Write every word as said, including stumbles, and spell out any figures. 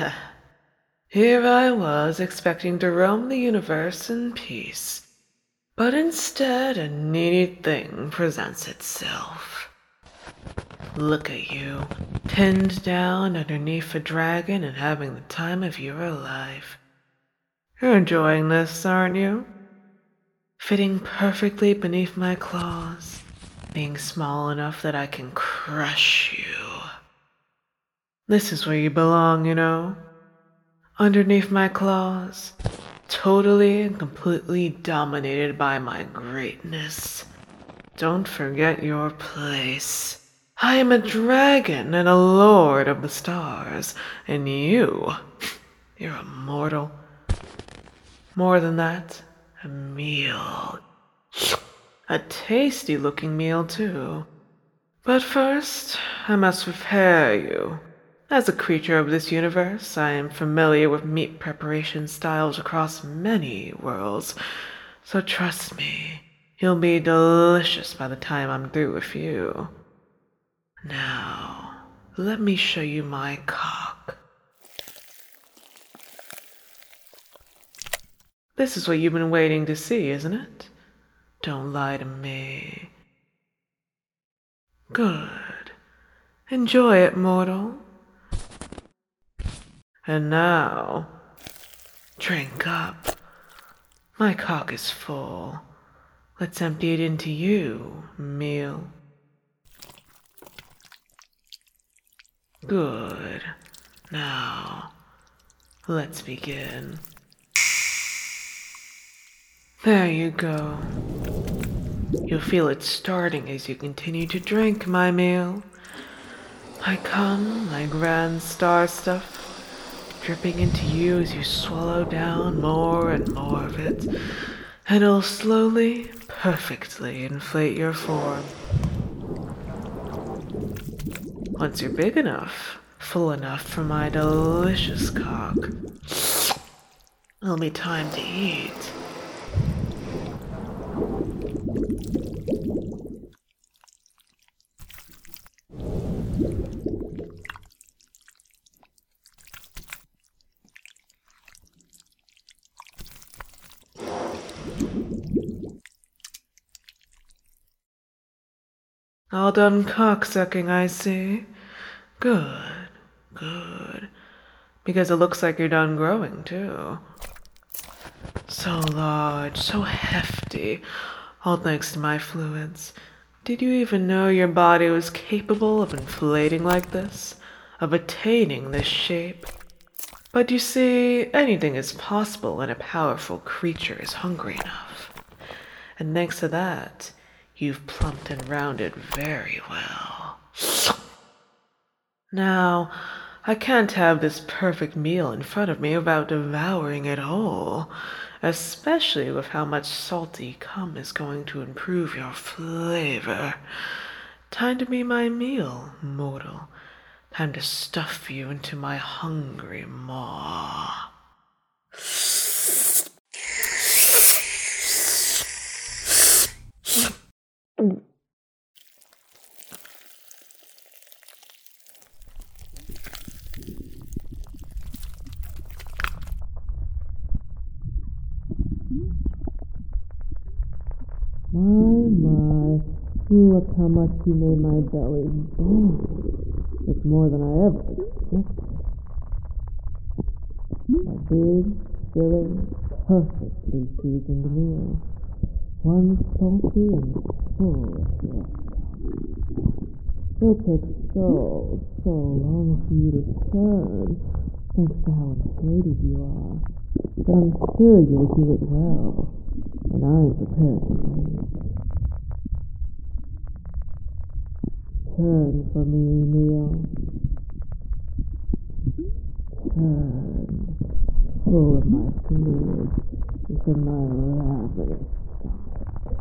Here I was expecting to roam the universe in peace, but instead a needy thing presents itself. Look at you, pinned down underneath a dragon and having the time of your life. You're enjoying this, aren't you? Fitting perfectly beneath my claws, being small enough that I can crush you. This is where you belong, you know. Underneath my claws, totally and completely dominated by my greatness. Don't forget your place. I am a dragon and a lord of the stars, and you, you're a mortal. More than that, a meal. A tasty-looking meal, too. But first, I must prepare you. As a creature of this universe, I am familiar with meat preparation styles across many worlds, so trust me, you'll be delicious by the time I'm through with you. Now, let me show you my cock. This is what you've been waiting to see, isn't it? Don't lie to me. Good. Enjoy it, mortal. And now, drink up. My cock is full. Let's empty it into you, meal. Good. Now, let's begin. There you go. You'll feel it starting as you continue to drink, my meal. I come, my grand star stuff, dripping into you as you swallow down more and more of it, and it'll slowly, perfectly inflate your form. Once you're big enough, full enough for my delicious cock, it'll be time to eat. All done cocksucking, I see. Good, good. Because it looks like you're done growing, too. So large, so hefty, all thanks to my fluids. Did you even know your body was capable of inflating like this? Of attaining this shape? But you see, anything is possible when a powerful creature is hungry enough. And thanks to that, you've plumped and rounded very well. Now, I can't have this perfect meal in front of me without devouring it whole, especially with how much salty cum is going to improve your flavor. Time to be my meal, mortal. Time to stuff you into my hungry maw. My, my, look how much you made my belly boom. It's more than I ever expected. A big, filling, perfectly seasoned meal. One salty and full of flavor. It'll take so, so long for you to turn, thanks to how inflated you are. But I'm sure you'll do it well. And I'm prepared to wait. Turn for me, meal. Turn, full of my fluids, into my ravenous stomach.